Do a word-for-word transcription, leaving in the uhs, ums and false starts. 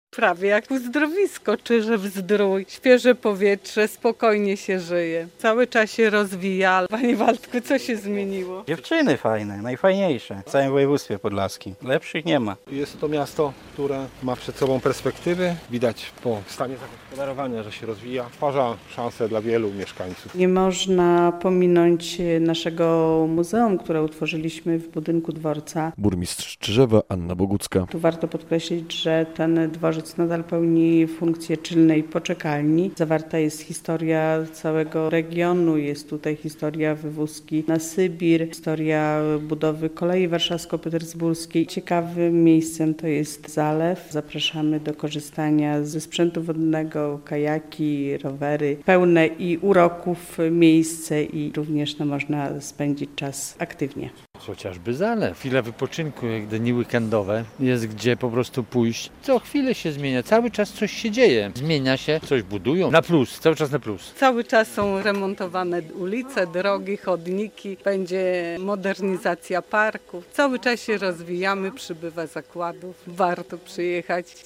Prawie jak uzdrowisko, Czyżew Zdrój, świeże powietrze, spokojnie się żyje. Cały czas się rozwija. Panie Waldku, co się zmieniło? Dziewczyny fajne, najfajniejsze w całym województwie podlaskim. Lepszych nie ma. Jest to miasto, które ma przed sobą perspektywy. Widać po stanie zagospodarowania, że się rozwija. Stwarza szansę dla wielu mieszkańców. Nie można pominąć naszego muzeum, które utworzyliśmy w budynku dworca. Burmistrz Czyżewa Anna Bogucka. Tu warto podkreślić, że ten dworzec nadal pełni funkcję czynnej poczekalni. Zawarta jest historia całego regionu, jest tutaj historia wywózki na Sybir, historia budowy kolei warszawsko-petersburskiej. Ciekawym miejscem to jest zalew. Zapraszamy do korzystania ze sprzętu wodnego, kajaki, rowery. Pełne i uroków miejsce i również no, można spędzić czas aktywnie. Chociażby zalew. Chwila wypoczynku, jak dni weekendowe, jest gdzie po prostu pójść. Co chwilę się zmienia, cały czas coś się dzieje. Zmienia się, coś budują. Na plus, cały czas na plus. Cały czas są remontowane ulice, drogi, chodniki, będzie modernizacja parków. Cały czas się rozwijamy, przybywa zakładów. Warto przyjechać.